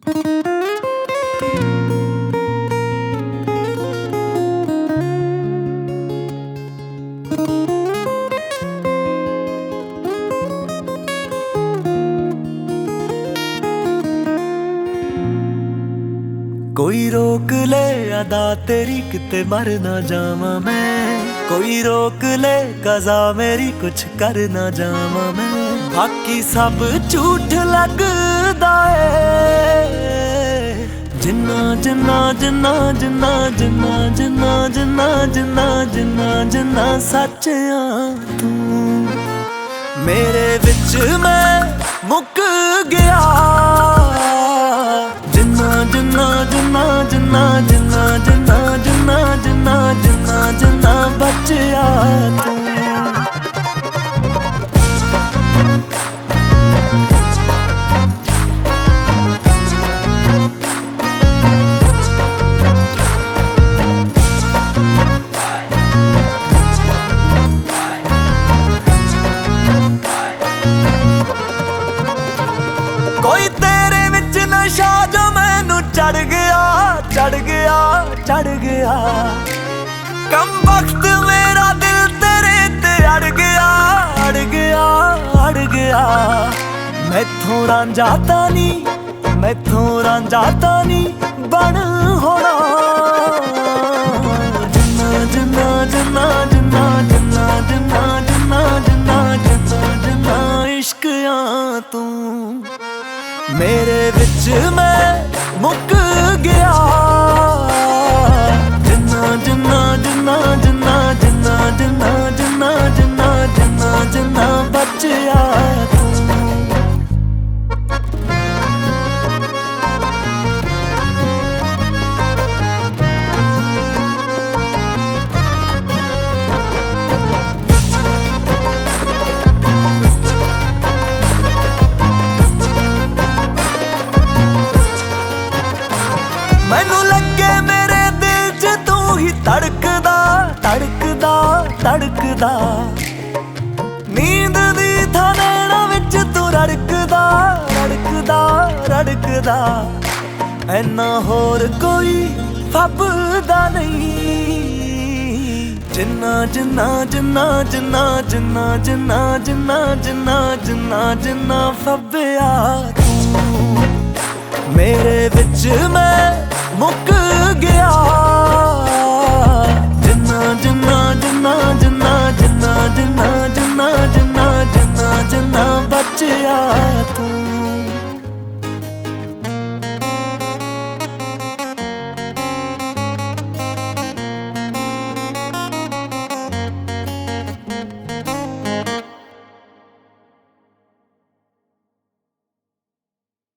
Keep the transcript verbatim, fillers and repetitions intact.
कोई रोक ले अदा तेरी किते मर ना जावा मैं, कोई रोक ले कज़ा मेरी कुछ कर ना जावा मैं। बाकी सब झूठ लगदा है, जिन्ना जिन्ना जिन्ना जिन्ना जिन्ना जिन्ना जिन्ना जिन्ना जिन्ना जिन्ना सच आ तू मेरे विच मैं मुक गया। जिन्ना जिन्ना जिन्ना जिन्ना जिन्ना जिन्ना जिन्ना जिन्ना जिन्ना जिन्ना बचिया तू। कोई तेरे विच नशा जो मैनू चढ़ गया चढ़ गया चढ़ गया। कम वक्त मेरा दिल तेरे ते अड़ गया अड़ गया अड़ गया। मैथों रांझाता नी मैथों रांझाता नी बन होना। जिन्ना जिन्ना जिन्ना जिन्ना जिन्ना जिन्ना जिन्ना जिन्ना जिन्ना जिन्ना इश्क आ तू मेरे विच मैं मुक गया। जिन्ना जिन्ना जिन्ना जिन्ना जिन्ना जिन्ना जिन्ना जिन्ना जिन्ना जिन्ना बचिया तू। मैनू लगे मेरे दिल च तू ही धड़कदा धड़कदा धड़कदा। नींद दी थां नैणां विच तू रड़कदा रड़कदा रड़कदा। ऐना होर कोई फबदा नहीं। जिन्ना जिन्ना जिन्ना जिन्ना जिन्ना जिन्ना जिन्ना जिन्ना जिन्ना जिन्ना फब्बिया तू मेरे विच मैं मुक गया।